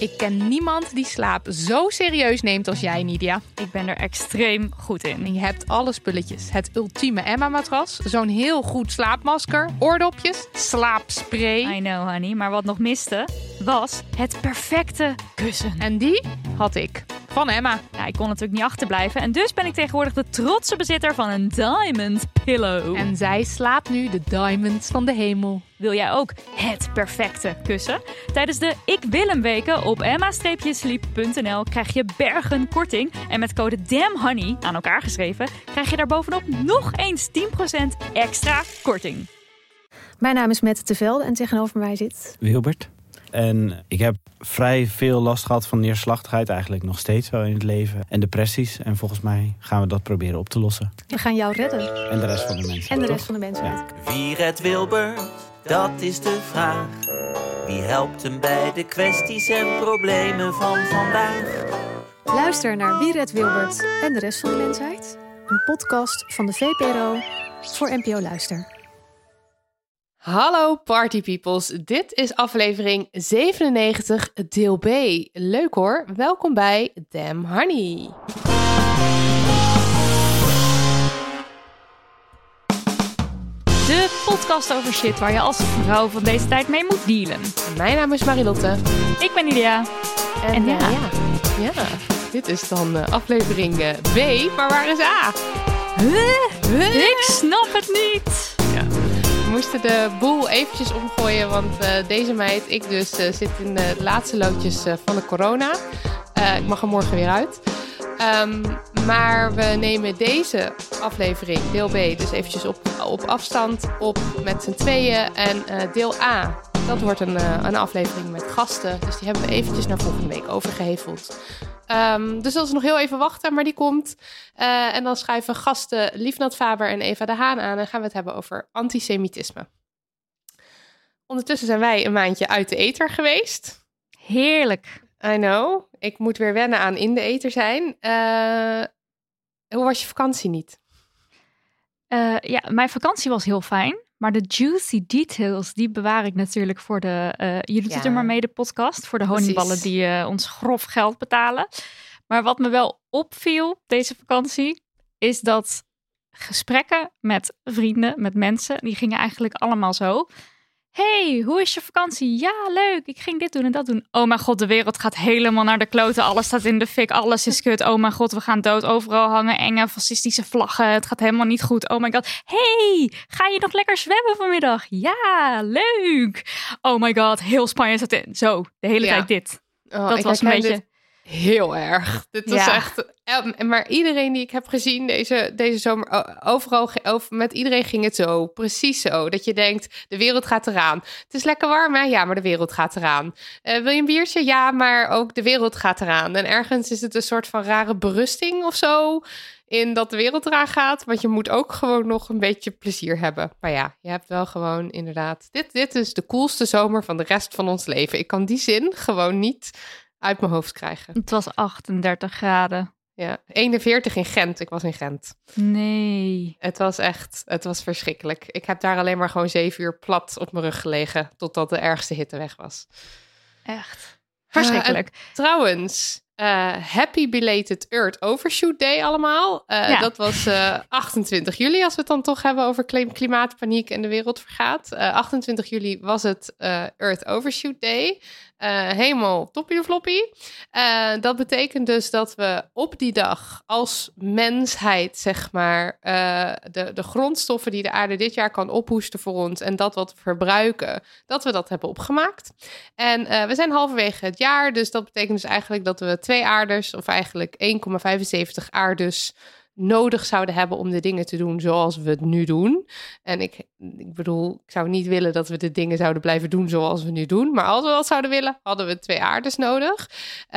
Ik ken niemand die slaap zo serieus neemt als jij, Nidia. Ik ben er extreem goed in. En je hebt alle spulletjes. Het ultieme Emma-matras, zo'n heel goed slaapmasker, oordopjes, slaapspray. I know, honey. Maar wat nog miste, was het perfecte kussen. En die had ik. Van Emma. Ja, ik kon natuurlijk niet achterblijven. En dus ben ik tegenwoordig de trotse bezitter van een Diamond Pillow. En zij slaapt nu de diamonds van de hemel. Wil jij ook het perfecte kussen? Tijdens de Ik Wil Hem weken op emma-sleep.nl krijg je bergen korting. En met code DAMNHONEY, aan elkaar geschreven, krijg je daar bovenop nog eens 10% extra korting. Mijn naam is Mette te Velde en tegenover mij zit Wilbert. En ik heb vrij veel last gehad van neerslachtigheid, eigenlijk nog steeds wel in het leven. En depressies. En volgens mij gaan we dat proberen op te lossen. We gaan jou redden. En de rest van de mensen. En de rest toch? van de mensheid. Ja. Wie redt Wilbert? Dat is de vraag. Wie helpt hem bij de kwesties en problemen van vandaag? Luister naar Wie redt Wilbert en de rest van de mensheid. Een podcast van de VPRO voor NPO Luister. Hallo party peoples, dit is aflevering 97, deel B. Leuk hoor, welkom bij Damn Honey. De podcast over shit waar je als vrouw van deze tijd mee moet dealen. Mijn naam is Marilotte. Ik ben Nidia. En ja. Ja, dit is dan aflevering B, maar waar is A? Ik snap het niet. We moesten de boel eventjes omgooien, want deze meid, ik dus, zit in de laatste loodjes van de corona. Ik mag er morgen weer uit. Maar we nemen deze aflevering, deel B, dus eventjes op afstand op met z'n tweeën. En deel A, dat wordt een aflevering met gasten. Dus die hebben we eventjes naar volgende week overgeheveld. Dus dat is nog heel even wachten, maar die komt. En dan schuiven gasten Liefnat Faber en Eva de Haan aan en gaan we het hebben over antisemitisme. Ondertussen zijn wij een maandje uit de ether geweest. Heerlijk. I know. Ik moet weer wennen aan in de ether zijn. Hoe was je vakantie niet? Ja, mijn vakantie was heel fijn. Maar de juicy details, die bewaar ik natuurlijk voor de Je doet het er maar mee, de podcast. Voor de honingballen die ons grof geld betalen. Maar wat me wel opviel deze vakantie, is dat gesprekken met vrienden, met mensen, die gingen eigenlijk allemaal zo. Hey, hoe is je vakantie? Ja, leuk. Ik ging dit doen en dat doen. Oh mijn god, de wereld gaat helemaal naar de kloten. Alles staat in de fik. Alles is kut. Oh mijn god, we gaan dood. Overal hangen enge fascistische vlaggen. Het gaat helemaal niet goed. Oh my god. Hey, ga je nog lekker zwemmen vanmiddag? Ja, leuk. Oh my god, heel Spanje staat in. Zo, de hele tijd dit. Dat was een beetje... Heel erg. Dit was echt... Maar iedereen die ik heb gezien deze zomer... Overal, met iedereen ging het zo. Precies zo. Dat je denkt, de wereld gaat eraan. Het is lekker warm, hè? Ja, maar de wereld gaat eraan. Wil je een biertje? Ja, maar ook de wereld gaat eraan. En ergens is het een soort van rare berusting of zo... in dat de wereld eraan gaat. Want je moet ook gewoon nog een beetje plezier hebben. Maar ja, je hebt wel gewoon inderdaad... Dit is de coolste zomer van de rest van ons leven. Ik kan die zin gewoon niet... uit mijn hoofd krijgen. Het was 38 graden. Ja, 41 in Gent. Ik was in Gent. Nee. Het was verschrikkelijk. Ik heb daar alleen maar gewoon 7 uur plat op mijn rug gelegen... totdat de ergste hitte weg was. Echt verschrikkelijk. Trouwens, happy belated Earth Overshoot Day allemaal. Dat was 28 juli, als we het dan toch hebben over klimaatpaniek en de wereld vergaat. 28 juli was het Earth Overshoot Day. Helemaal toppie de floppie. Dat betekent dus dat we op die dag als mensheid, zeg maar, de grondstoffen die de aarde dit jaar kan ophoesten voor ons en dat wat we verbruiken, dat we dat hebben opgemaakt. En we zijn halverwege het jaar, dus dat betekent dus eigenlijk dat we 2 aardes, of eigenlijk 1,75 aardes nodig zouden hebben om de dingen te doen zoals we het nu doen. En ik bedoel, ik zou niet willen dat we de dingen zouden blijven doen zoals we nu doen. Maar als we dat zouden willen, hadden we 2 aardes nodig.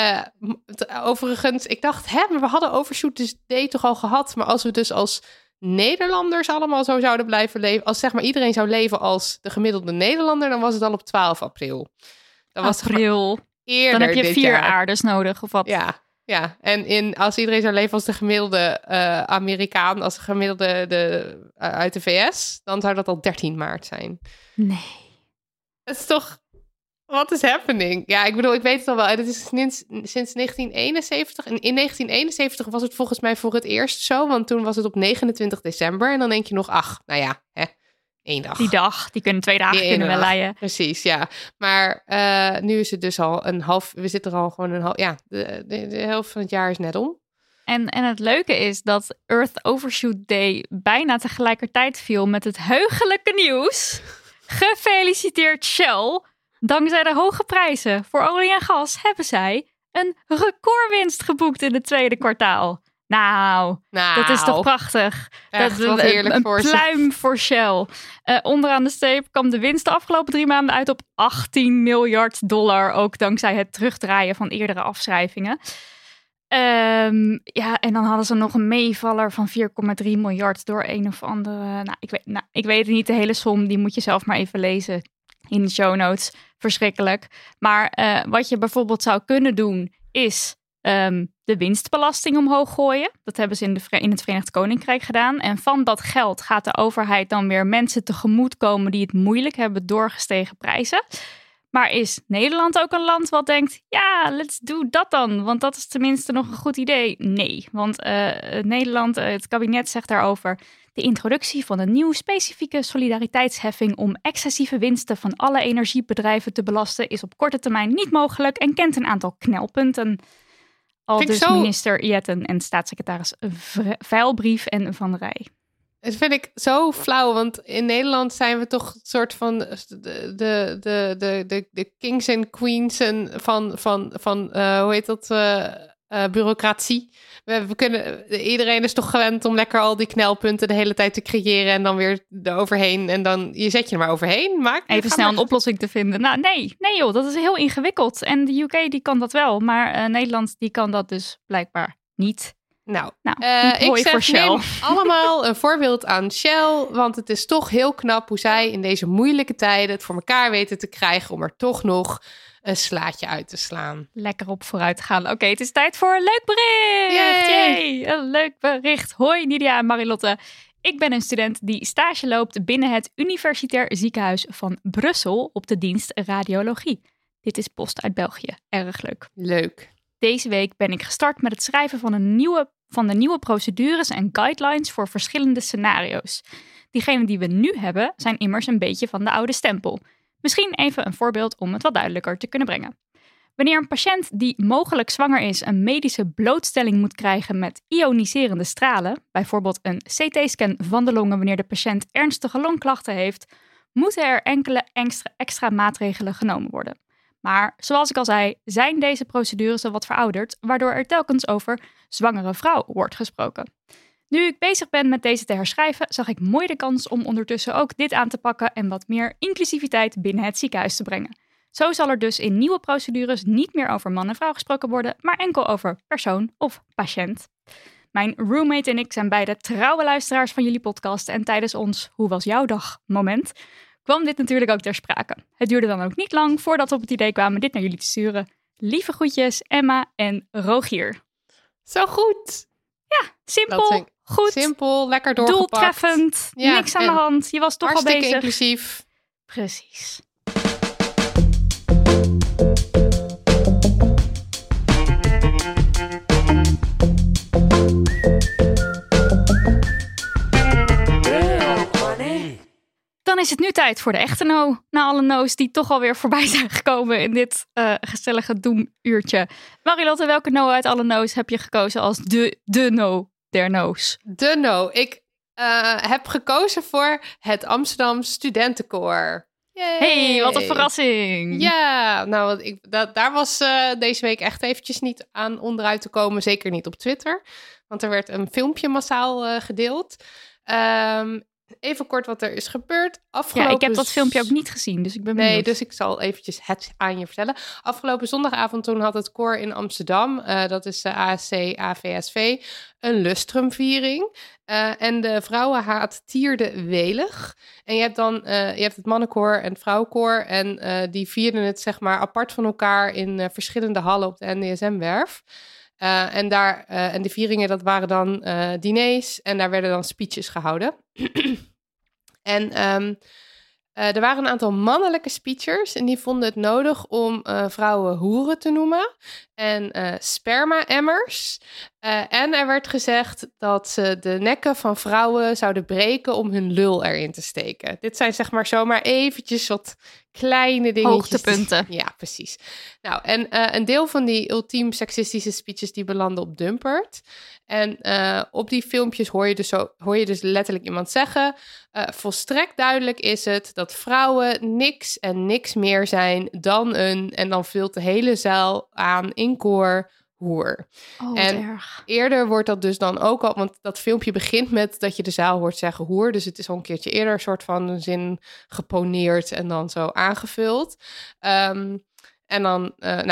Overigens, ik dacht, maar we hadden Overshoot Day toch al gehad. Maar als we dus als Nederlanders allemaal zo zouden blijven leven, als zeg maar iedereen zou leven als de gemiddelde Nederlander, dan was het al op 12 april. Dat was april. Eerder dan heb je dit 4 jaar. aardes nodig, of wat? Ja, en als iedereen zou leven als de gemiddelde Amerikaan, als de gemiddelde uit de VS, dan zou dat al 13 maart zijn. Nee. Het is toch What is happening? Ja, ik bedoel, ik weet het al wel. Het is sinds 1971. En in 1971 was het volgens mij voor het eerst zo. Want toen was het op 29 december. En dan denk je nog, nou ja, 1 dag. Die dag, die kunnen 2 dagen kunnen we leiden. Precies, ja. Maar nu is het dus al we zitten er al gewoon een half... Ja, de helft van het jaar is net om. En het leuke is dat Earth Overshoot Day bijna tegelijkertijd viel met het heugelijke nieuws. Gefeliciteerd Shell. Dankzij de hoge prijzen voor olie en gas hebben zij een recordwinst geboekt in het tweede kwartaal. Nou, dat is toch prachtig. Echt, wat heerlijk een voor pluim voor Shell. Onderaan de streep kwam de winst de afgelopen 3 maanden uit op $18 miljard. Ook dankzij het terugdraaien van eerdere afschrijvingen. En dan hadden ze nog een meevaller van 4,3 miljard door een of andere... Ik weet het niet, de hele som, die moet je zelf maar even lezen in de show notes. Verschrikkelijk. Maar wat je bijvoorbeeld zou kunnen doen is de winstbelasting omhoog gooien. Dat hebben ze in het Verenigd Koninkrijk gedaan. En van dat geld gaat de overheid dan weer mensen tegemoetkomen die het moeilijk hebben door gestegen prijzen. Maar is Nederland ook een land wat denkt, ja, let's do dat dan. Want dat is tenminste nog een goed idee. Nee, want Nederland, het kabinet zegt daarover... de introductie van een nieuwe specifieke solidariteitsheffing... om excessieve winsten van alle energiebedrijven te belasten... is op korte termijn niet mogelijk en kent een aantal knelpunten. Aldus minister Jetten en staatssecretaris Veilbrief en Van Rij. Dat vind ik zo flauw, want in Nederland zijn we toch een soort van de kings en queens van hoe heet dat, bureaucratie. Iedereen is toch gewend om lekker al die knelpunten de hele tijd te creëren en dan weer eroverheen en dan je zet je er maar overheen. Even snel een oplossing te vinden. Nou, nee joh, dat is heel ingewikkeld. En de UK die kan dat wel, maar Nederland die kan dat dus blijkbaar niet. Nou, ik zeg, neem allemaal een voorbeeld aan Shell, want het is toch heel knap hoe zij in deze moeilijke tijden het voor elkaar weten te krijgen om er toch nog een slaatje uit te slaan. Lekker op vooruit gaan. Oké, het is tijd voor een leuk bericht. Yay! Een leuk bericht. Hoi Nidia en Marilotte. Ik ben een student die stage loopt binnen het Universitair Ziekenhuis van Brussel op de dienst radiologie. Dit is post uit België. Erg leuk. Leuk. Deze week ben ik gestart met het schrijven van de nieuwe procedures en guidelines voor verschillende scenario's. Diegene die we nu hebben zijn immers een beetje van de oude stempel. Misschien even een voorbeeld om het wat duidelijker te kunnen brengen. Wanneer een patiënt die mogelijk zwanger is een medische blootstelling moet krijgen met ioniserende stralen, bijvoorbeeld een CT-scan van de longen wanneer de patiënt ernstige longklachten heeft, moeten er enkele extra maatregelen genomen worden. Maar zoals ik al zei, zijn deze procedures al wat verouderd, waardoor er telkens over zwangere vrouw wordt gesproken. Nu ik bezig ben met deze te herschrijven, zag ik mooi de kans om ondertussen ook dit aan te pakken en wat meer inclusiviteit binnen het ziekenhuis te brengen. Zo zal er dus in nieuwe procedures niet meer over man en vrouw gesproken worden, maar enkel over persoon of patiënt. Mijn roommate en ik zijn beide trouwe luisteraars van jullie podcast en tijdens ons Hoe was jouw dag moment kwam dit natuurlijk ook ter sprake. Het duurde dan ook niet lang voordat we op het idee kwamen dit naar jullie te sturen. Lieve groetjes, Emma en Rogier. Zo goed. Ja, simpel, goed. Simpel, lekker doorgepakt. Doeltreffend, niks aan de hand. Je was toch al bezig. Inclusief. Precies. Dan is het nu tijd voor de echte no. Na alle no's die toch alweer voorbij zijn gekomen in dit gezellige doemuurtje. Marilotte, welke no uit alle no's heb je gekozen als de no der no's? De no. Ik heb gekozen voor het Amsterdam Studentenkoor. Yay. Hey, wat een verrassing. Ja, nou, daar was deze week echt eventjes niet aan onderuit te komen. Zeker niet op Twitter. Want er werd een filmpje massaal gedeeld. Even kort wat er is gebeurd. Ja, ik heb dat filmpje ook niet gezien, dus ik ben benieuwd. Nee, dus ik zal eventjes het aan je vertellen. Afgelopen zondagavond toen had het koor in Amsterdam, dat is de ASC AVSV, een lustrumviering. En de vrouwenhaat tierde welig. En je hebt het mannenkoor en het vrouwenkoor. En die vierden het zeg maar apart van elkaar in verschillende hallen op de NDSM-werf. En de vieringen, dat waren dan diners en daar werden dan speeches gehouden. En Er waren een aantal mannelijke speechers en die vonden het nodig om vrouwen hoeren te noemen en sperma-emmers. En er werd gezegd dat ze de nekken van vrouwen zouden breken om hun lul erin te steken. Dit zijn zeg maar zomaar eventjes wat kleine dingetjes. Hoogtepunten. Ja, precies. Nou, en een deel van die ultiem seksistische speeches die belanden op Dumpert. En op die filmpjes hoor je dus letterlijk iemand zeggen... volstrekt duidelijk is het dat vrouwen niks en niks meer zijn dan een... en dan vult de hele zaal aan in koor hoer. Oh, en erg. Eerder wordt dat dus dan ook al... want dat filmpje begint met dat je de zaal hoort zeggen hoer... dus het is al een keertje eerder een soort van een zin geponeerd... en dan zo aangevuld. En dan,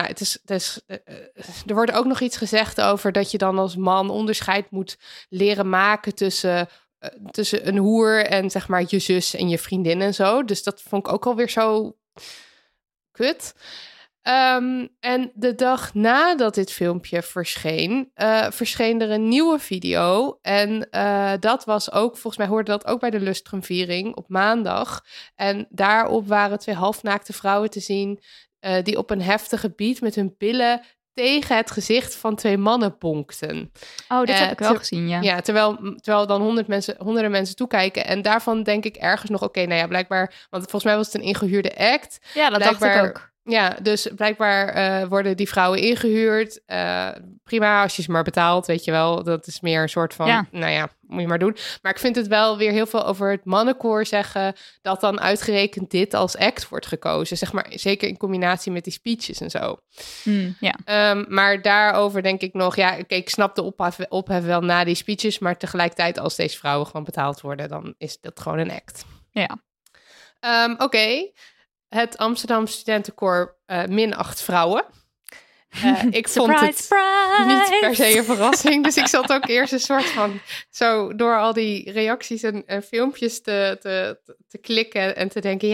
er wordt ook nog iets gezegd over dat je dan als man onderscheid moet leren maken tussen een hoer en zeg maar je zus en je vriendin en zo. Dus dat vond ik ook alweer zo kut. En de dag nadat dit filmpje verscheen er een nieuwe video. En dat was ook, volgens mij hoorde dat ook bij de Lustrumviering op maandag. En daarop waren 2 halfnaakte vrouwen te zien... die op een heftige beat met hun billen tegen het gezicht van 2 mannen bonkten. Oh, dit heb ik wel gezien, ja. Ja, terwijl dan honderden mensen toekijken. En daarvan denk ik ergens nog, blijkbaar... want volgens mij was het een ingehuurde act. Ja, dat dacht ik ook. Ja, dus blijkbaar worden die vrouwen ingehuurd. Prima, als je ze maar betaalt, weet je wel. Dat is meer een soort van, moet je maar doen. Maar ik vind het wel weer heel veel over het mannenkoor zeggen... dat dan uitgerekend dit als act wordt gekozen. Zeg maar, zeker in combinatie met die speeches en zo. Maar daarover denk ik nog... ik snap de ophef wel na die speeches... maar tegelijkertijd als deze vrouwen gewoon betaald worden... dan is dat gewoon een act. Ja. Oké. Het Amsterdam Studentenkoor minacht vrouwen. Ik vond het niet per se een verrassing. Dus ik zat ook eerst een soort van... zo door al die reacties en filmpjes te klikken... en te denken,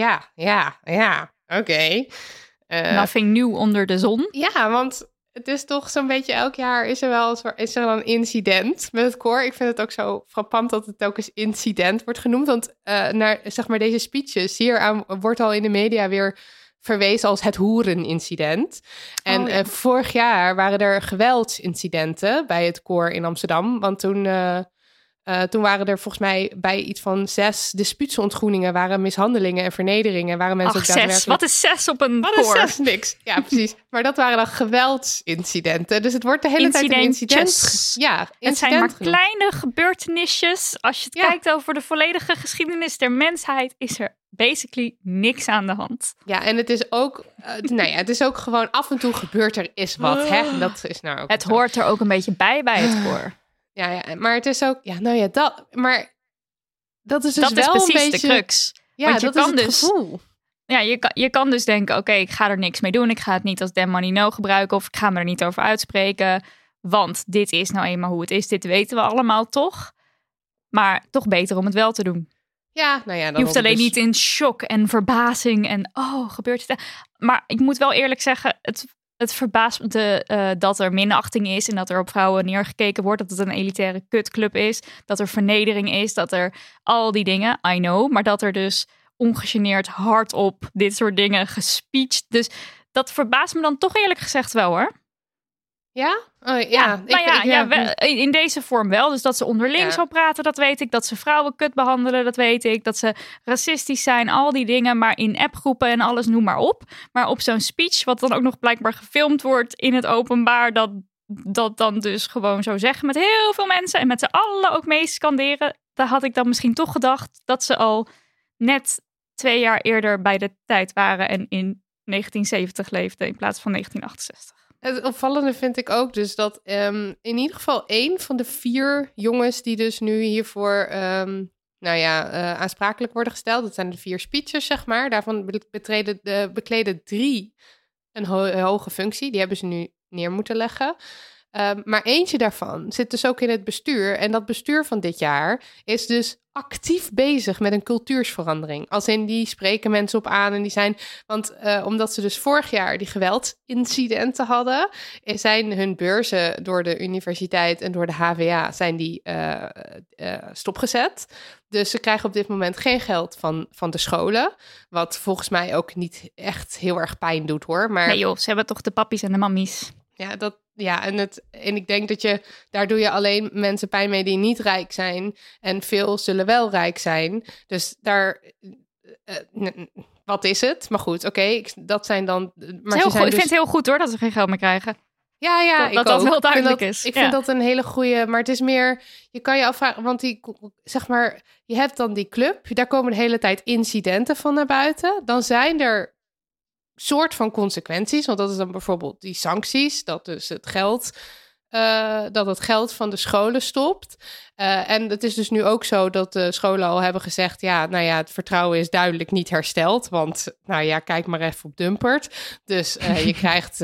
oké. Nothing nieuw onder de zon. Ja, want het is toch zo'n beetje elk jaar... is er wel een incident met het koor. Ik vind het ook zo frappant dat het ook eens incident wordt genoemd. Want naar zeg maar deze speeches... hieraan wordt al in de media weer... verwezen als het hoerenincident. En vorig jaar waren er geweldsincidenten bij het koor in Amsterdam. Want toen waren er volgens mij bij iets van 6 dispuutsontgroeningen... waren mishandelingen en vernederingen. Waren mensen ook daadwerkelijk... 6. Wat is 6 op een koor? Wat is 6? Niks. Ja, precies. Maar dat waren dan geweldsincidenten. Dus het wordt de hele tijd een incident. Het zijn maar kleine gebeurtenisjes. Als je het kijkt over de volledige geschiedenis der mensheid... is er basically niks aan de hand. Ja, en het is ook... het is ook gewoon af en toe gebeurt er is wat. Hè? Dat is nou ook het hoort er ook een beetje bij het koor. Ja, maar het is ook... maar dat is dus dat wel is precies een beetje... de crux. Ja, want dat is het gevoel. Ja, je kan dus denken... oké, ik ga er niks mee doen. Ik ga het niet als damn money no gebruiken... of ik ga me er niet over uitspreken. Want dit is nou eenmaal hoe het is. Dit weten we allemaal toch. Maar toch beter om het wel te doen. Ja, dan je hoeft alleen niet in shock en verbazing en gebeurt het. Maar ik moet wel eerlijk zeggen, het verbaast me dat er minachting is en dat er op vrouwen neergekeken wordt, dat het een elitaire kutclub is, dat er vernedering is, dat er al die dingen, I know, maar dat er dus ongegeneerd hardop dit soort dingen gespeecht. Dus dat verbaast me dan toch eerlijk gezegd wel, hoor. Ja? In deze vorm wel. Dus dat ze onderling zo praten, dat weet ik. Dat ze vrouwen kut behandelen, dat weet ik. Dat ze racistisch zijn, al die dingen. Maar in appgroepen en alles, noem maar op. Maar op zo'n speech, wat dan ook nog blijkbaar gefilmd wordt in het openbaar... dat dan dus gewoon zo zeggen met heel veel mensen... en met z'n allen ook mee scanderen... daar had ik dan misschien toch gedacht... dat ze al net 2 jaar eerder bij de tijd waren... en in 1970 leefden in plaats van 1968. Het opvallende vind ik ook dus dat in ieder geval 1 van de 4 jongens die dus nu hiervoor aansprakelijk worden gesteld. Dat zijn de 4 speechers, zeg maar. Daarvan bekleden 3 een hoge functie. Die hebben ze nu neer moeten leggen. Maar eentje daarvan zit dus ook in het bestuur. En dat bestuur van dit jaar is dus actief bezig met een cultuursverandering. Als in, die spreken mensen op aan en die zijn... Want omdat ze dus vorig jaar die geweldincidenten hadden... zijn hun beurzen door de universiteit en door de HVA... zijn die stopgezet. Dus ze krijgen op dit moment geen geld van de scholen. Wat volgens mij ook niet echt heel erg pijn doet, hoor. Maar nee joh, ze hebben toch de pappies en de mammies. En ik denk dat daar doe je alleen mensen pijn mee die niet rijk zijn. En veel zullen wel rijk zijn. Dus daar... wat is het? Maar goed, oké, dat zijn dan... Maar ik vind het heel goed hoor, dat ze geen geld meer krijgen. Ja, dat wel duidelijk is. Ik vind dat een hele goede... Maar het is meer... Je kan je afvragen... Want je hebt dan die club. Daar komen de hele tijd incidenten van naar buiten. Dan zijn er soort van consequenties. Want dat is dan bijvoorbeeld die sancties. Dat dus het geld van de scholen stopt. En het is dus nu ook zo dat de scholen al hebben gezegd... het vertrouwen is duidelijk niet hersteld. Want, kijk maar even op Dumpert. Dus je krijgt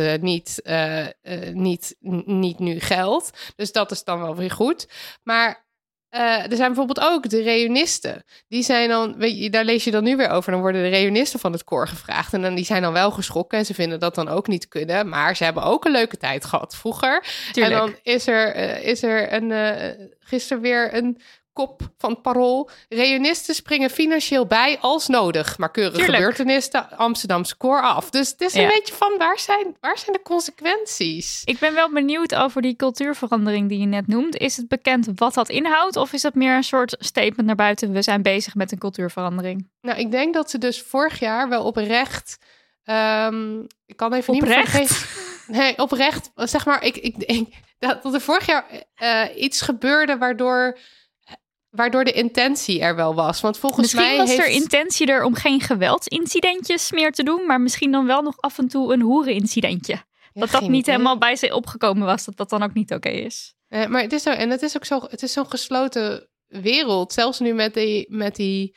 niet nu geld. Dus dat is dan wel weer goed. Maar er zijn bijvoorbeeld ook de reunisten. Die zijn dan, daar lees je dan nu weer over. Dan worden de reunisten van het koor gevraagd. En die zijn dan wel geschrokken. En ze vinden dat dan ook niet kunnen. Maar ze hebben ook een leuke tijd gehad vroeger. Tuurlijk. En dan is er gisteren weer een kop van het Parool. Reunisten springen financieel bij als nodig. Maar keurig gebeurtenis de Amsterdamse koor af. Dus het is een beetje van waar zijn de consequenties? Ik ben wel benieuwd over die cultuurverandering die je net noemt. Is het bekend wat dat inhoudt? Of is dat meer een soort statement naar buiten? We zijn bezig met een cultuurverandering. Nou, ik denk dat ze dus vorig jaar wel oprecht... ik kan even oprecht? niet Nee, oprecht. Zeg maar, ik denk dat er vorig jaar iets gebeurde waardoor de intentie er wel was. Want volgens mij was er intentie er om geen geweldsincidentjes meer te doen, maar misschien dan wel nog af en toe een hoerenincidentje. Dat niet helemaal bij ze opgekomen was, dat dan ook niet oké is. Maar het is zo, en het is ook zo, het is zo'n gesloten wereld. Zelfs nu met die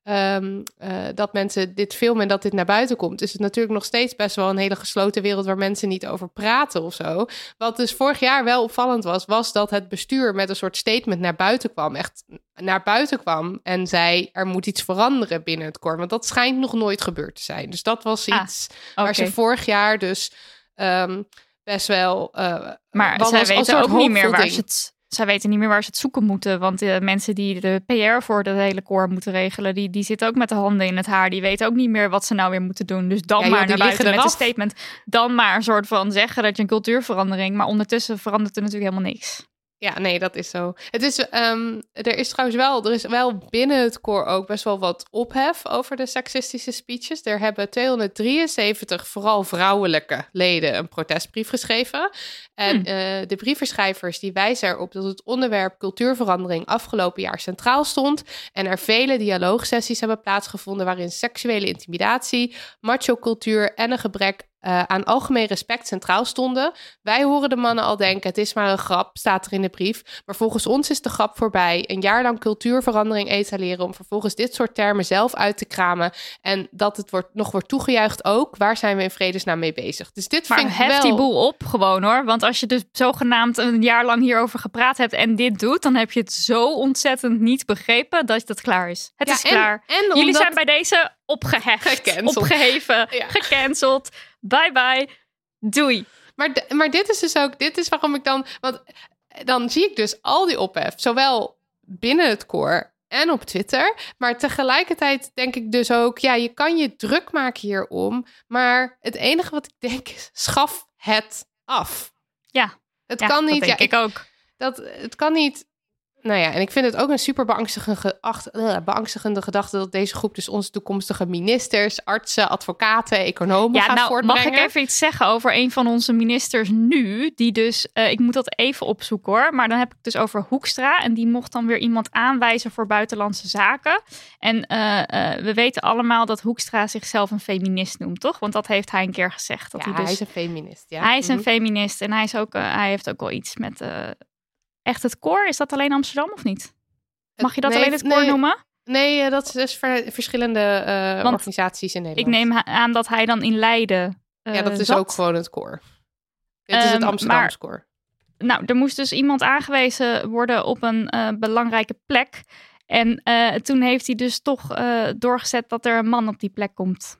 dat mensen dit filmen en dat dit naar buiten komt, is het natuurlijk nog steeds best wel een hele gesloten wereld waar mensen niet over praten of zo. Wat dus vorig jaar wel opvallend was dat het bestuur met een soort statement naar buiten kwam en zei er moet iets veranderen binnen het koor. Want dat schijnt nog nooit gebeurd te zijn. Dus dat was iets waar ze vorig jaar dus best wel... maar zij weten ook niet meer waar ze het... Zij weten niet meer waar ze het zoeken moeten. Want de mensen die de PR voor de hele koor moeten regelen... die zitten ook met de handen in het haar. Die weten ook niet meer wat ze nou weer moeten doen. Dus dan maar naar buiten met een statement. Dan maar een soort van zeggen dat je een cultuurverandering... maar ondertussen verandert er natuurlijk helemaal niks. Ja, nee, dat is zo. Er is wel binnen het koor ook best wel wat ophef over de seksistische speeches. Er hebben 273 vooral vrouwelijke leden een protestbrief geschreven. En de brievenschrijvers die wijzen erop dat het onderwerp cultuurverandering afgelopen jaar centraal stond. En er vele dialoogsessies hebben plaatsgevonden waarin seksuele intimidatie, macho-cultuur en een gebrek aan algemeen respect centraal stonden. Wij horen de mannen al denken, het is maar een grap, staat er in de brief. Maar volgens ons is de grap voorbij. Een jaar lang cultuurverandering etaleren om vervolgens dit soort termen zelf uit te kramen. En dat het nog wordt toegejuicht ook. Waar zijn we in vredesnaam mee bezig? Dus dit vind ik wel... hef die boel op gewoon hoor. Want als je dus zogenaamd een jaar lang hierover gepraat hebt en dit doet, dan heb je het zo ontzettend niet begrepen dat het klaar is. Het is klaar. Jullie zijn bij deze opgeheven, gecanceld. Bye bye. Doei. Maar dit is dus ook... Dit is waarom ik dan... Want dan zie ik dus al die ophef. Zowel binnen het koor en op Twitter. Maar tegelijkertijd denk ik dus ook... Ja, je kan je druk maken hierom. Maar het enige wat ik denk is... Schaf het af. Ja. Het kan niet... Dat denk ik ook. Het kan niet... Nou ja, en ik vind het ook een super beangstigende gedachte dat deze groep dus onze toekomstige ministers, artsen, advocaten, economen gaat voortbrengen. Mag ik even iets zeggen over een van onze ministers nu, die dus, ik moet dat even opzoeken hoor, maar dan heb ik het dus over Hoekstra en die mocht dan weer iemand aanwijzen voor buitenlandse zaken. En we weten allemaal dat Hoekstra zichzelf een feminist noemt, toch? Want dat heeft hij een keer gezegd. Dat hij is een feminist. Ja. Hij is een feminist en hij heeft ook wel iets met... Echt het koor? Is dat alleen Amsterdam of niet? Mag je dat alleen het koor noemen? Nee, dat is dus verschillende organisaties in Nederland. Ik neem aan dat hij dan in Leiden dat is ook gewoon het koor. Dit is het Amsterdamse koor. Nou, er moest dus iemand aangewezen worden op een belangrijke plek. En toen heeft hij dus toch doorgezet dat er een man op die plek komt.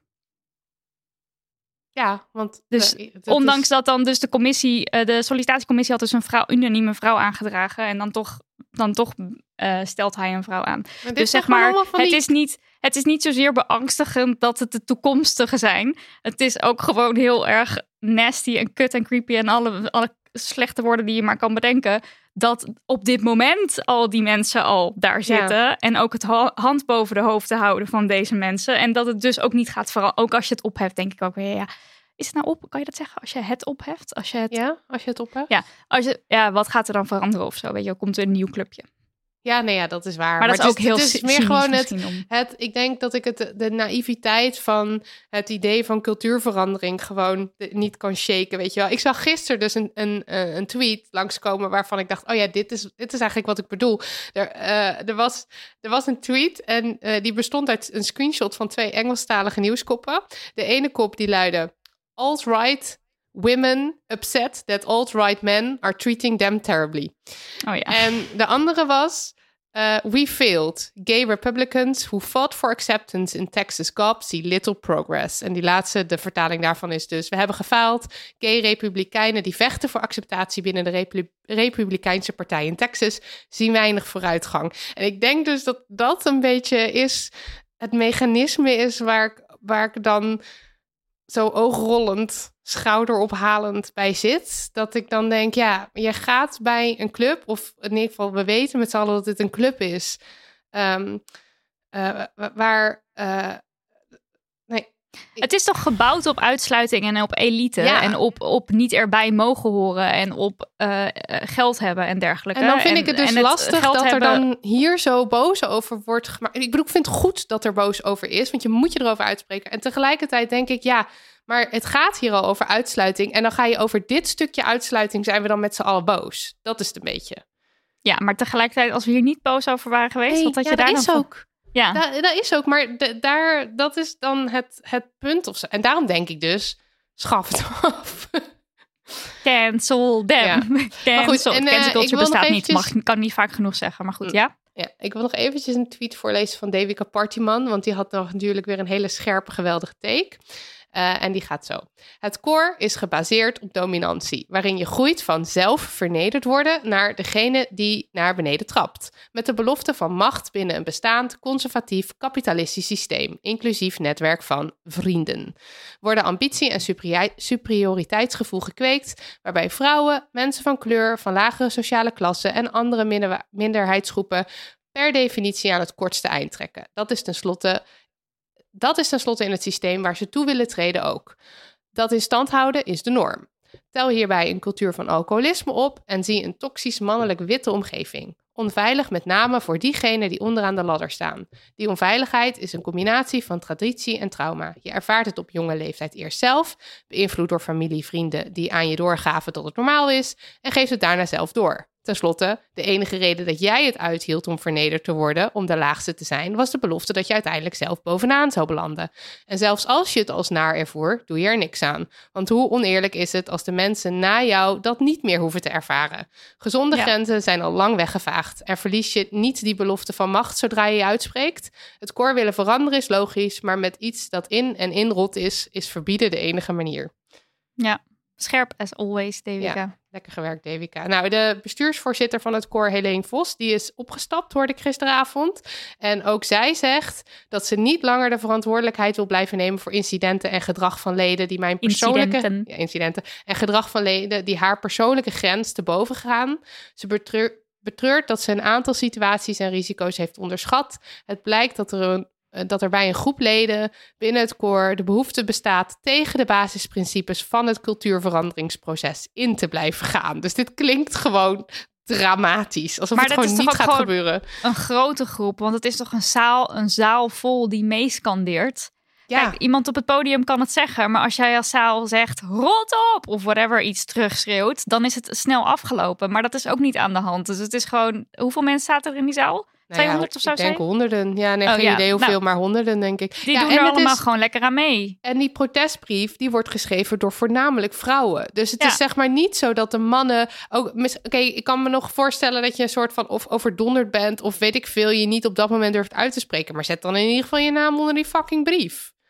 Ja, want... Dus ondanks dat dan dus de sollicitatiecommissie had dus een unanieme vrouw aangedragen. En dan toch dan toch stelt hij een vrouw aan. Dus zeg maar, het is niet zozeer beangstigend dat het de toekomstige zijn. Het is ook gewoon heel erg nasty en kut en creepy en alle slechte woorden die je maar kan bedenken. Dat op dit moment al die mensen al daar zitten. Ja. En ook het hand boven de hoofd te houden van deze mensen. En dat het dus ook niet gaat veranderen. Ook als je het opheft, denk ik ook weer, ja. Is het nou op? Kan je dat zeggen? Als je het opheft? Ja, als je het opheft. Ja, wat gaat er dan veranderen of zo? Weet je, komt er een nieuw clubje. Ja, nee, ja, dat is waar. Maar dat is ook heel het is meer gewoon ik denk dat ik de naïviteit van het idee van cultuurverandering gewoon niet kan shaken, weet je wel. Ik zag gisteren dus een tweet langskomen waarvan ik dacht, oh ja, dit is eigenlijk wat ik bedoel. Er was een tweet en die bestond uit een screenshot van 2 Engelstalige nieuwskoppen. De ene kop die luidde, alt-right women upset that alt-right men are treating them terribly. Oh ja. En de andere was, we failed. Gay Republicans who fought for acceptance in Texas GOP see little progress. En die laatste, de vertaling daarvan is dus, we hebben gefaald. Gay republikeinen die vechten voor acceptatie binnen de Republikeinse partij in Texas zien weinig vooruitgang. En ik denk dus dat een beetje is het mechanisme is waar ik dan zo oogrollend, schouderophalend bij zit. Dat ik dan denk, ja, je gaat bij een club, of in ieder geval, we weten met z'n allen dat dit een club is, waar... nee. Het is toch gebouwd op uitsluiting en op elite. Ja. En op niet erbij mogen horen en op geld hebben en dergelijke. En dan vind ik het dus lastig dat er dan hier zo boos over wordt gemaakt. Ik bedoel, ik vind het goed dat er boos over is, want je moet je erover uitspreken. En tegelijkertijd denk ik, ja, maar het gaat hier al over uitsluiting. En dan ga je over dit stukje uitsluiting, zijn we dan met z'n allen boos. Dat is het een beetje. Ja, maar tegelijkertijd, als we hier niet boos over waren geweest, wat had je daar is dan ook. Ja, dat is ook. Maar dat is dan het punt of zo. En daarom denk ik dus, schaf het af. Cancel them. Ja. Cancel culture bestaat niet. Kan niet vaak genoeg zeggen, maar goed, ja. Ja, ik wil nog eventjes een tweet voorlezen van Devika Partiman, want die had nog natuurlijk weer een hele scherpe, geweldige take. En die gaat zo. Het core is gebaseerd op dominantie, waarin je groeit van zelf vernederd worden naar degene die naar beneden trapt. Met de belofte van macht binnen een bestaand, conservatief, kapitalistisch systeem, inclusief netwerk van vrienden. Worden ambitie en superioriteitsgevoel gekweekt, waarbij vrouwen, mensen van kleur, van lagere sociale klassen en andere minderheidsgroepen per definitie aan het kortste eind trekken. Dat is tenslotte in het systeem waar ze toe willen treden ook. Dat in stand houden is de norm. Tel hierbij een cultuur van alcoholisme op en zie een toxisch mannelijk witte omgeving. Onveilig met name voor diegenen die onderaan de ladder staan. Die onveiligheid is een combinatie van traditie en trauma. Je ervaart het op jonge leeftijd eerst zelf, beïnvloed door familie, vrienden die aan je doorgaven dat het normaal is en geeft het daarna zelf door. Ten slotte, de enige reden dat jij het uithield om vernederd te worden, om de laagste te zijn, was de belofte dat je uiteindelijk zelf bovenaan zou belanden. En zelfs als je het als naar ervoer, doe je er niks aan. Want hoe oneerlijk is het als de mensen na jou dat niet meer hoeven te ervaren? Gezonde grenzen zijn al lang weggevaagd. En verlies je niet die belofte van macht zodra je je uitspreekt? Het core willen veranderen is logisch, maar met iets dat in en inrot is verbieden de enige manier. Ja. Scherp as always, Devika. Ja, lekker gewerkt, Devika. Nou, de bestuursvoorzitter van het core, Helene Vos, die is opgestapt, hoorde ik gisteravond. En ook zij zegt dat ze niet langer de verantwoordelijkheid wil blijven nemen voor incidenten en gedrag van leden die mijn persoonlijke... Incidenten en gedrag van leden die haar persoonlijke grens te boven gaan. Ze betreurt dat ze een aantal situaties en risico's heeft onderschat. Het blijkt dat er bij een groep leden binnen het core de behoefte bestaat tegen de basisprincipes van het cultuurveranderingsproces in te blijven gaan. Dus dit klinkt gewoon dramatisch, alsof het gewoon niet gaat gebeuren. Een grote groep, want het is toch een zaal vol die meescandeert. Ja. Kijk, iemand op het podium kan het zeggen, maar als jij als zaal zegt rot op of whatever iets terugschreeuwt, dan is het snel afgelopen. Maar dat is ook niet aan de hand. Dus het is gewoon, hoeveel mensen zaten er in die zaal? 200 of zo? Ik denk honderden. Ja, nee, geen idee hoeveel, maar honderden denk ik. Die doen er allemaal gewoon lekker aan mee. En die protestbrief, die wordt geschreven door voornamelijk vrouwen. Dus het is zeg maar niet zo dat de mannen ook... Oké, ik kan me nog voorstellen dat je een soort van of overdonderd bent of weet ik veel, je niet op dat moment durft uit te spreken. Maar zet dan in ieder geval je naam onder die fucking brief.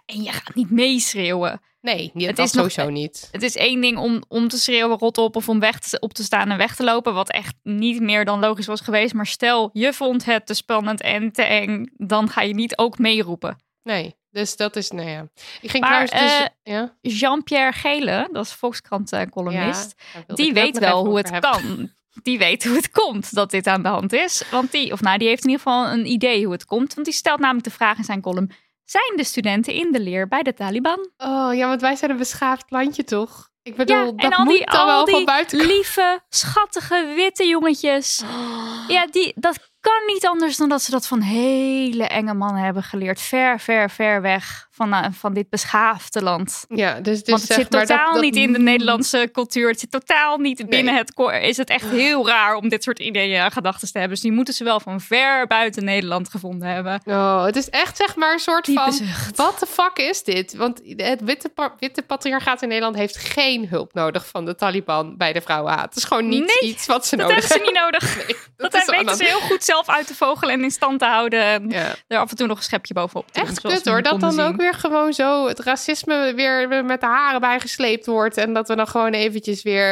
En je gaat niet meeschreeuwen. Nee, dat is sowieso niet. Het is één ding om te schreeuwen rot op of om op te staan en weg te lopen. Wat echt niet meer dan logisch was geweest. Maar stel, je vond het te spannend en te eng. Dan ga je niet ook meeroepen. Nee, dus dat is, nou ja. Ik ging trouwens Jean-Pierre Gele, dat is Volkskrant-columnist. Die weet wel hoe het kan. Die weet hoe het komt dat dit aan de hand is. Want die heeft in ieder geval een idee hoe het komt. Want die stelt namelijk de vraag in zijn column: zijn de studenten in de leer bij de Taliban? Oh ja, want wij zijn een beschaafd landje, toch? Ik bedoel, dat moet dan wel van buiten komen. Lieve, schattige, witte jongetjes. Ja, dat kan niet anders dan dat ze dat van hele enge mannen hebben geleerd. Ver weg van dit beschaafde land. Ja, dus want het zit totaal niet in de Nederlandse cultuur. Het zit totaal niet binnen het core. Is het echt heel raar om dit soort ideeën en gedachten te hebben. Dus die moeten ze wel van ver buiten Nederland gevonden hebben. Oh, het is echt zeg maar een soort van... What the fuck is dit? Want het witte patriarchaat in Nederland heeft geen hulp nodig van de Taliban bij de vrouwenhaat. Het is gewoon niet iets wat ze nodig hebben. Dat hebben ze niet nodig. Nee, dat weten ze heel goed zelf uit te vogelen en in stand te houden. En er af en toe nog een schepje bovenop te doen. Echt kut hoor, dat dan ook weer gewoon zo het racisme weer met de haren bijgesleept wordt. En dat we dan gewoon eventjes weer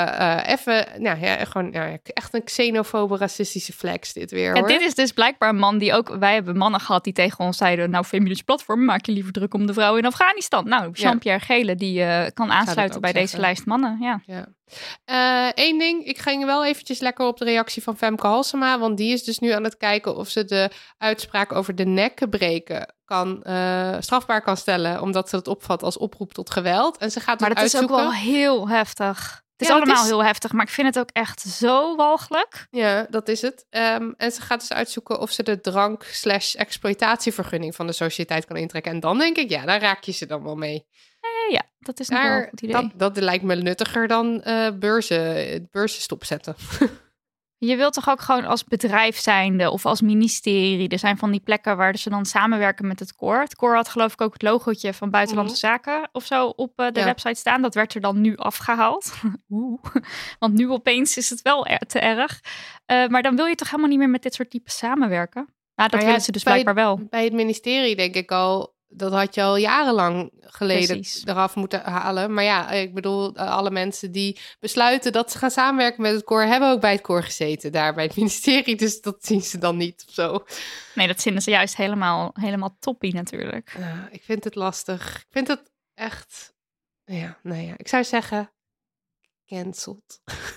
echt een xenofobe racistische flex dit weer, hoor. En dit is dus blijkbaar een man die ook... Wij hebben mannen gehad die tegen ons zeiden... Nou, feministisch platform, maak je liever druk om de vrouwen in Afghanistan. Nou, Jean-Pierre Gele, die kan aansluiten bij deze lijst mannen. Ja. Eén ding, ik ging wel eventjes lekker op de reactie van Femke Halsema, want die is dus nu aan het kijken of ze de uitspraak over de nekken breken strafbaar kan stellen, omdat ze het opvat als oproep tot geweld. En ze gaat maar dat uitzoeken. Is ook wel heel heftig. Het is allemaal heel heftig, maar ik vind het ook echt zo walgelijk. Ja, dat is het. En ze gaat dus uitzoeken of ze de drank/exploitatievergunning van de sociëteit kan intrekken. En dan denk ik, daar raak je ze dan wel mee. Ja, dat is nog wel een goed idee. Dat lijkt me nuttiger dan beurzen stopzetten. Je wilt toch ook gewoon als bedrijf zijnde of als ministerie. Er zijn van die plekken waar ze dan samenwerken met het COR. Het COR had geloof ik ook het logootje van Buitenlandse Zaken of zo op de website staan. Dat werd er dan nu afgehaald. Want nu opeens is het wel te erg. Maar dan wil je toch helemaal niet meer met dit soort types samenwerken? Nou, dat willen ze dus blijkbaar wel. Bij het ministerie denk ik al... Dat had je al jarenlang geleden eraf moeten halen. Maar ik bedoel, alle mensen die besluiten dat ze gaan samenwerken met het COR... hebben ook bij het COR gezeten, daar bij het ministerie. Dus dat zien ze dan niet of zo. Nee, dat vinden ze juist helemaal toppie natuurlijk. Ik vind het lastig. Ik vind het echt... ik zou zeggen... cancelled.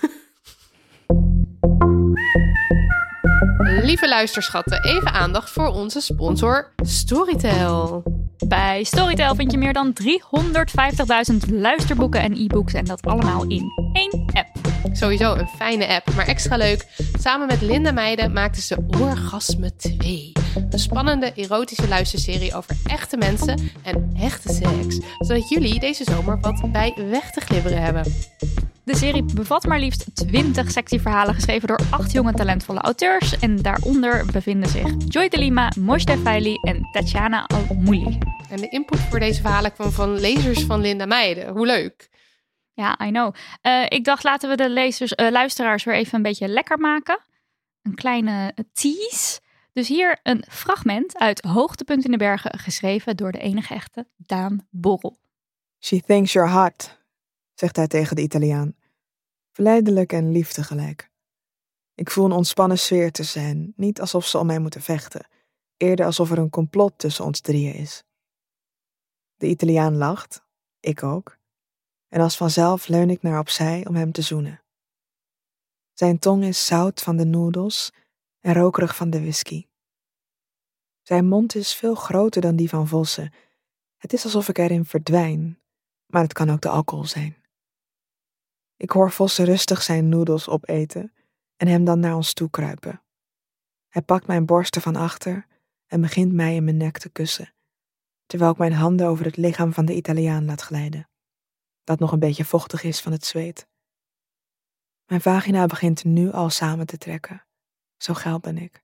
Lieve luisterschatten, even aandacht voor onze sponsor Storytel. Bij Storytel vind je meer dan 350.000 luisterboeken en e-books en dat allemaal in één app. Sowieso een fijne app, maar extra leuk. Samen met Linda Meijden maakten ze Orgasme 2. Een spannende erotische luisterserie over echte mensen en echte seks. Zodat jullie deze zomer wat bij weg te glibberen hebben. De serie bevat maar liefst 20 sexy verhalen geschreven door 8 jonge talentvolle auteurs. En daaronder bevinden zich Joy de Lima, Mojde Feili en Tatjana Al-Mouli. En de input voor deze verhalen kwam van lezers van Linda Meijden. Hoe leuk. Ja, I know. Ik dacht, laten we de luisteraars weer even een beetje lekker maken. Een kleine tease. Dus hier een fragment uit Hoogtepunt in de Bergen, geschreven door de enige echte Daan Borrel. She thinks you're hot, zegt hij tegen de Italiaan. Verleidelijk en lief tegelijk. Ik voel een ontspannen sfeer tussen hen, niet alsof ze om mij moeten vechten. Eerder alsof er een complot tussen ons drieën is. De Italiaan lacht, ik ook. En als vanzelf leun ik naar opzij om hem te zoenen. Zijn tong is zout van de noedels en rokerig van de whisky. Zijn mond is veel groter dan die van vossen. Het is alsof ik erin verdwijn, maar het kan ook de alcohol zijn. Ik hoor vossen rustig zijn noedels opeten en hem dan naar ons toe kruipen. Hij pakt mijn borsten van achter en begint mij in mijn nek te kussen, terwijl ik mijn handen over het lichaam van de Italiaan laat glijden, dat nog een beetje vochtig is van het zweet. Mijn vagina begint nu al samen te trekken, zo geil ben ik.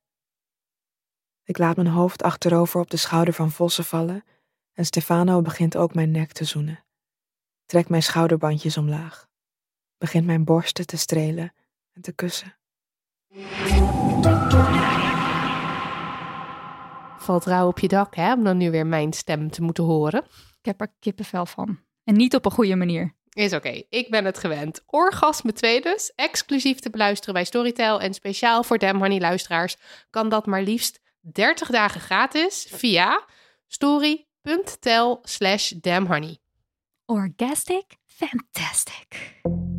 Ik laat mijn hoofd achterover op de schouder van vossen vallen en Stefano begint ook mijn nek te zoenen. Trekt mijn schouderbandjes omlaag, begint mijn borsten te strelen en te kussen. valt rauw op je dak, hè? Om dan nu weer mijn stem te moeten horen. Ik heb er kippenvel van. En niet op een goede manier. Is oké. Ik ben het gewend. Orgasme 2 dus. Exclusief te beluisteren bij Storytel. En speciaal voor Damn Honey luisteraars kan dat maar liefst 30 dagen gratis via story.tel/damnhoney. Orgastic fantastic.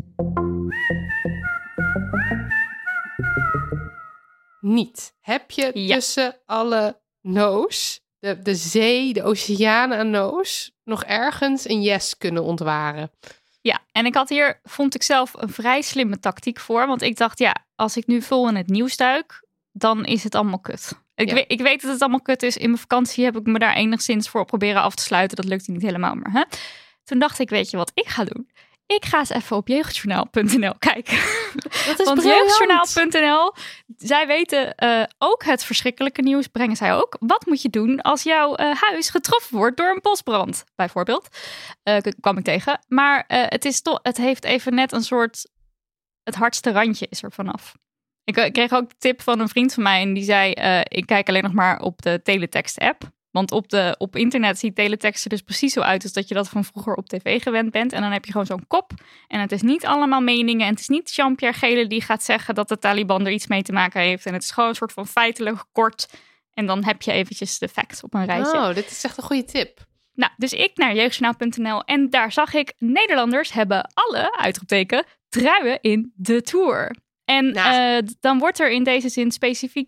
Niet. Heb je tussen alle no's, de zee, de oceanen aan no's, nog ergens een yes kunnen ontwaren? Ja, en ik had hier, vond ik zelf, een vrij slimme tactiek voor. Want ik dacht, als ik nu vol in het nieuws duik, dan is het allemaal kut. Ik weet dat het allemaal kut is. In mijn vakantie heb ik me daar enigszins voor proberen af te sluiten. Dat lukte niet helemaal, maar hè? Toen dacht ik, weet je wat ik ga doen? Ik ga eens even op jeugdjournaal.nl kijken. Dat is want jeugdjournaal.nl, zij weten ook het verschrikkelijke nieuws, brengen zij ook. Wat moet je doen als jouw huis getroffen wordt door een bosbrand, bijvoorbeeld? Kwam ik tegen. Maar het heeft even net een soort, het hardste randje is er vanaf. Ik kreeg ook de tip van een vriend van mij en die zei, ik kijk alleen nog maar op de teletext app. Want op internet ziet teletext er dus precies zo uit als dat je dat van vroeger op tv gewend bent. En dan heb je gewoon zo'n kop. En het is niet allemaal meningen. En het is niet Jean-Pierre Gele die gaat zeggen dat de Taliban er iets mee te maken heeft. En het is gewoon een soort van feitelijk kort. En dan heb je eventjes de facts op een rijtje. Oh, dit is echt een goede tip. Nou, dus ik naar jeugdjournaal.nl en daar zag ik, Nederlanders hebben alle, uitroepteken, truien in de Tour. En dan wordt er in deze zin specifiek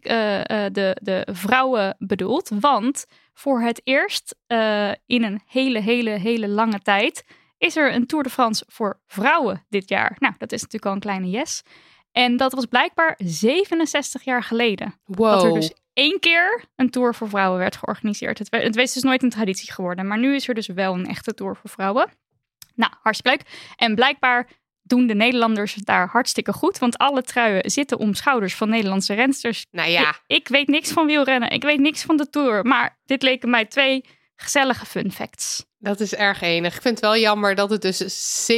de vrouwen bedoeld. Want voor het eerst in een hele lange tijd is er een Tour de France voor vrouwen dit jaar. Nou, dat is natuurlijk al een kleine yes. En dat was blijkbaar 67 jaar geleden. Wow. Dat er dus 1 keer een Tour voor vrouwen werd georganiseerd. Het is dus nooit een traditie geworden. Maar nu is er dus wel een echte Tour voor vrouwen. Nou, hartstikke leuk. En blijkbaar doen de Nederlanders daar hartstikke goed. Want alle truien zitten om schouders van Nederlandse rensters. Nou ja. Ik weet niks van wielrennen. Ik weet niks van de Tour. Maar dit leken mij 2 gezellige fun facts. Dat is erg enig. Ik vind het wel jammer dat het dus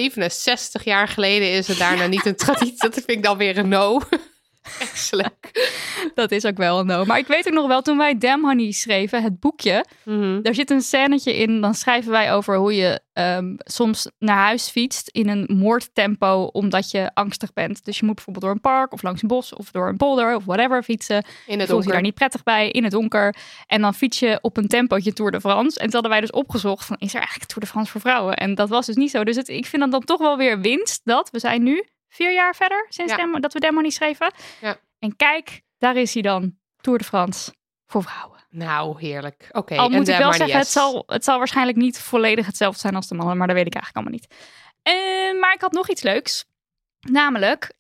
67 jaar geleden is en daarna niet een traditie. Dat vind ik dan weer een no. Excellent. Dat is ook wel een no. Maar ik weet ook nog wel, toen wij Damn Honey schreven, het boekje, daar zit een scènetje in. Dan schrijven wij over hoe je soms naar huis fietst in een moordtempo omdat je angstig bent. Dus je moet bijvoorbeeld door een park of langs een bos of door een polder of whatever fietsen. In het voel je donker. daar niet prettig bij, in het donker. En dan fiets je op een tempootje Tour de France. En toen hadden wij dus opgezocht van, is er eigenlijk Tour de France voor vrouwen? En dat was dus niet zo. Dus ik vind dat dan toch wel weer winst dat we zijn nu 4 jaar verder sinds dat we Damn Honey schreven. Ja. En kijk, daar is hij dan. Tour de France voor vrouwen. Nou, heerlijk. Oké. Al moet ik wel Honey, zeggen, het zal waarschijnlijk niet volledig hetzelfde zijn als de mannen. Maar dat weet ik eigenlijk allemaal niet. Maar ik had nog iets leuks. Namelijk,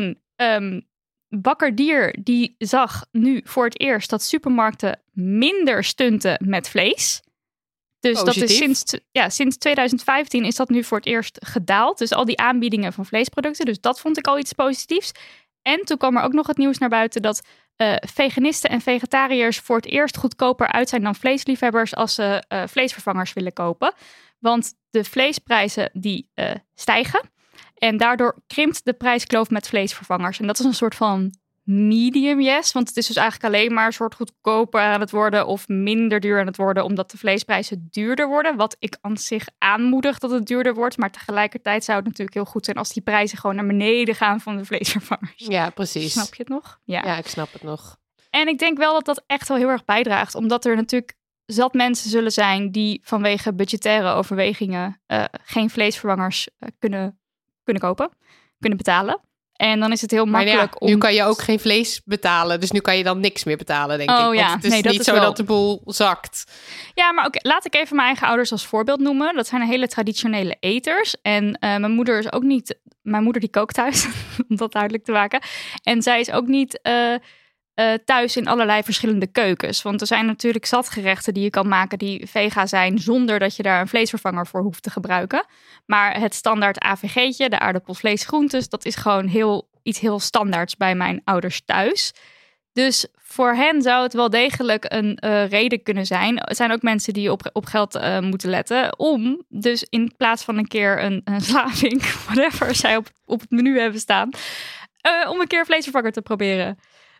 Bakkerdier die zag nu voor het eerst dat supermarkten minder stunten met vlees. Dus positief. Dat is sinds 2015 is dat nu voor het eerst gedaald. Dus al die aanbiedingen van vleesproducten. Dus dat vond ik al iets positiefs. En toen kwam er ook nog het nieuws naar buiten dat veganisten en vegetariërs voor het eerst goedkoper uit zijn dan vleesliefhebbers als ze vleesvervangers willen kopen. Want de vleesprijzen die stijgen. En daardoor krimpt de prijskloof met vleesvervangers. En dat is een soort van medium yes. Want het is dus eigenlijk alleen maar een soort goedkoper aan het worden of minder duur aan het worden, omdat de vleesprijzen duurder worden. Wat ik aan zich aanmoedig dat het duurder wordt. Maar tegelijkertijd zou het natuurlijk heel goed zijn als die prijzen gewoon naar beneden gaan van de vleesvervangers. Ja, precies. Snap je het nog? Ja, ik snap het nog. En ik denk wel dat dat echt wel heel erg bijdraagt. Omdat er natuurlijk zat mensen zullen zijn die vanwege budgettaire overwegingen geen vleesvervangers kunnen kopen, kunnen betalen. En dan is het heel makkelijk om... Nu kan je ook geen vlees betalen. Dus nu kan je dan niks meer betalen, denk ik. Want het is niet zo dat de boel zakt. Ja, maar oké, laat ik even mijn eigen ouders als voorbeeld noemen. Dat zijn hele traditionele eters. En mijn moeder is ook niet... Mijn moeder die kookt thuis, om dat duidelijk te maken. En zij is ook niet thuis in allerlei verschillende keukens. Want er zijn natuurlijk zat gerechten die je kan maken die vega zijn, zonder dat je daar een vleesvervanger voor hoeft te gebruiken. Maar het standaard AVG'tje, de aardappelvleesgroentes, dat is gewoon iets heel standaards bij mijn ouders thuis. Dus voor hen zou het wel degelijk een reden kunnen zijn. Er zijn ook mensen die op geld moeten letten. Om dus in plaats van een keer een slaving, whatever zij op het menu hebben staan, om een keer vleesvervanger te proberen.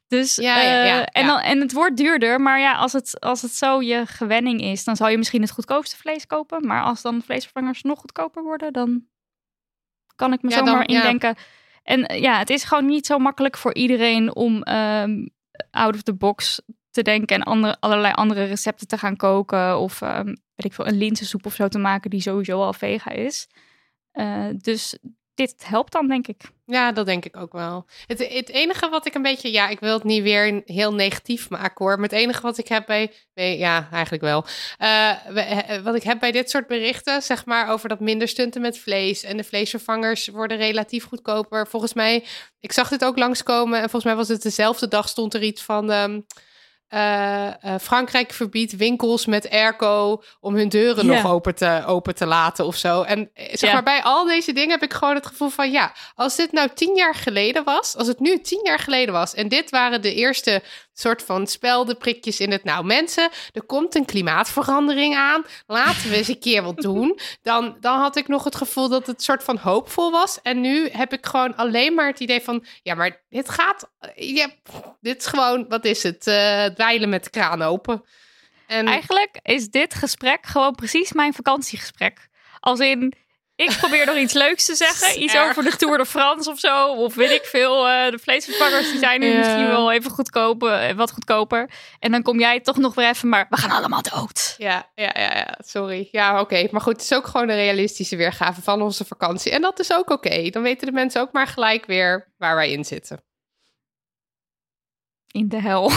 Dus, Ja. En het wordt duurder, maar ja, als het zo je gewenning is, dan zou je misschien het goedkoopste vlees kopen. Maar als dan vleesvervangers nog goedkoper worden, dan kan ik me zomaar indenken. En ja, het is gewoon niet zo makkelijk voor iedereen om out of the box te denken en allerlei andere recepten te gaan koken. Of weet ik veel, een linzensoep of zo te maken die sowieso al vega is. Dus dit helpt dan, denk ik. Ja, dat denk ik ook wel. Het enige wat ik een beetje... Ja, ik wil het niet weer heel negatief maken, hoor. Maar het enige wat ik heb ja, eigenlijk wel. Wat ik heb bij dit soort berichten, zeg maar, over dat minder stunten met vlees en de vleesvervangers worden relatief goedkoper. Volgens mij, ik zag dit ook langskomen en volgens mij was het dezelfde dag stond er iets van... Frankrijk verbiedt winkels met airco om hun deuren nog open te laten of zo. En zeg maar, bij al deze dingen heb ik gewoon het gevoel van, ja, als dit nou 10 jaar geleden was, als het nu 10 jaar geleden was en dit waren de eerste soort van speldenprikjes in het, nou mensen, er komt een klimaatverandering aan, laten we eens een keer wat doen. Dan had ik nog het gevoel dat het soort van hoopvol was. En nu heb ik gewoon alleen maar het idee van, ja, maar dit gaat, dit is gewoon, wat is het? Dweilen met de kraan open. En eigenlijk is dit gesprek gewoon precies mijn vakantiegesprek. Als in, ik probeer nog iets leuks te zeggen. Iets over de Tour de France of zo. Of weet ik veel. De vleesvervangers die zijn nu misschien wel even wat goedkoper. En dan kom jij toch nog weer even, maar we gaan allemaal dood. Ja, sorry. Ja, oké. Maar goed, het is ook gewoon een realistische weergave van onze vakantie. En dat is ook oké. Dan weten de mensen ook maar gelijk weer waar wij in zitten. In de hel.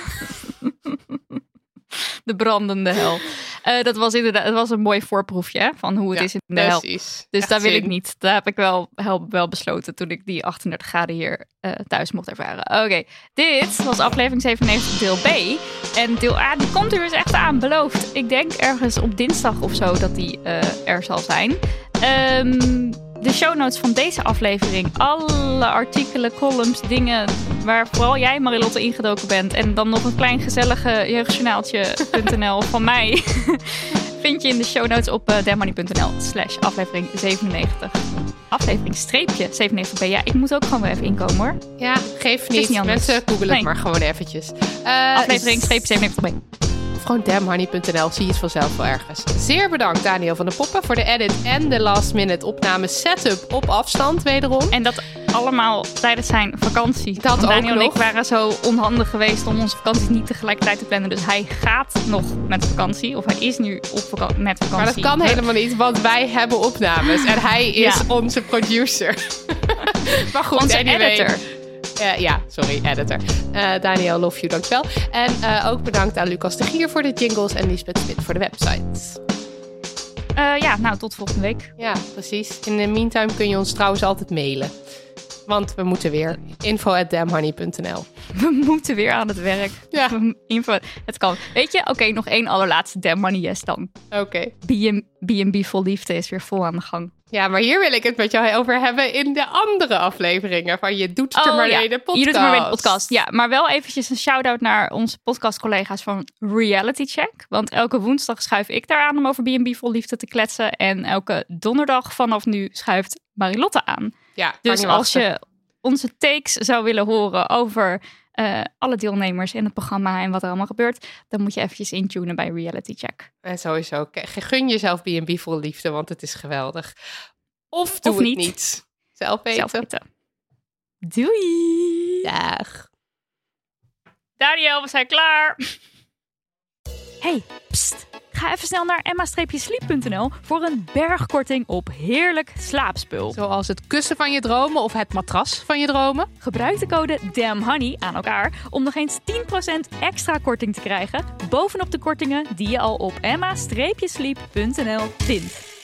De brandende hel. Dat was inderdaad, het was een mooi voorproefje van hoe het is in de hel. Dus echt daar wil ik niet. Daar heb ik wel besloten toen ik die 38 graden hier thuis mocht ervaren. Oké, dit was aflevering 97 deel B. En deel A, die komt er dus echt aan, beloofd. Ik denk ergens op dinsdag of zo dat die er zal zijn. De show notes van deze aflevering, alle artikelen, columns, dingen waar vooral jij, Marilotte, ingedoken bent. En dan nog een klein gezellige jeugdjournaaltje.nl van mij. Vind je in de show notes op damnmoney.nl/aflevering 97. Aflevering streepje 97b. Ja, ik moet ook gewoon weer even inkomen, hoor. Ja, geef niet. Mensen googelen het maar gewoon eventjes. Aflevering streepje 97b. Gewoon damnmoney.nl, zie je het vanzelf wel ergens. Zeer bedankt Daniel van der Poppen voor de edit en de last minute opname setup op afstand wederom. En dat allemaal tijdens zijn vakantie. Dat ook Daniel en nog. ik waren zo onhandig geweest om onze vakanties niet tegelijkertijd te plannen. Dus hij gaat nog met vakantie. Of hij is nu met vakantie. Maar dat kan helemaal niet, want wij hebben opnames. En hij is onze producer. Maar goed, onze anyway. editor. Editor. Daniel, love you, dankjewel. En ook bedankt aan Lucas de Gier voor de jingles en Lisbeth Smit voor de website. Tot volgende week. Ja, precies. In de meantime kun je ons trouwens altijd mailen. Want we moeten weer. info@damnhoney.nl. We moeten weer aan het werk. Ja. Het kan. Weet je, oké, nog één allerlaatste Damn Money yes dan. Oké. B&B vol liefde is weer vol aan de gang. Ja, maar hier wil ik het met jou over hebben in de andere afleveringen van Je Doet Het Er Maar Mee, de podcast. Je Doet Het Er Maar Mee, de podcast. Ja, maar wel eventjes een shout-out naar onze podcastcollega's van Reality Check. Want elke woensdag schuif ik daar aan om over B&B vol liefde te kletsen. En elke donderdag vanaf nu schuift Marilotte aan. Ja, dus als je onze takes zou willen horen over alle deelnemers in het programma en wat er allemaal gebeurt, dan moet je eventjes intunen bij Reality Check. En sowieso, gun jezelf B&B vol liefde, want het is geweldig. Of doe het niet. Zelf weten. Doei! Dag. Daniel, we zijn klaar. Hey, pst. Ga even snel naar emma-sleep.nl voor een bergkorting op heerlijk slaapspul. Zoals het kussen van je dromen of het matras van je dromen. Gebruik de code DAMNHONEY aan elkaar om nog eens 10% extra korting te krijgen bovenop de kortingen die je al op emma-sleep.nl vindt.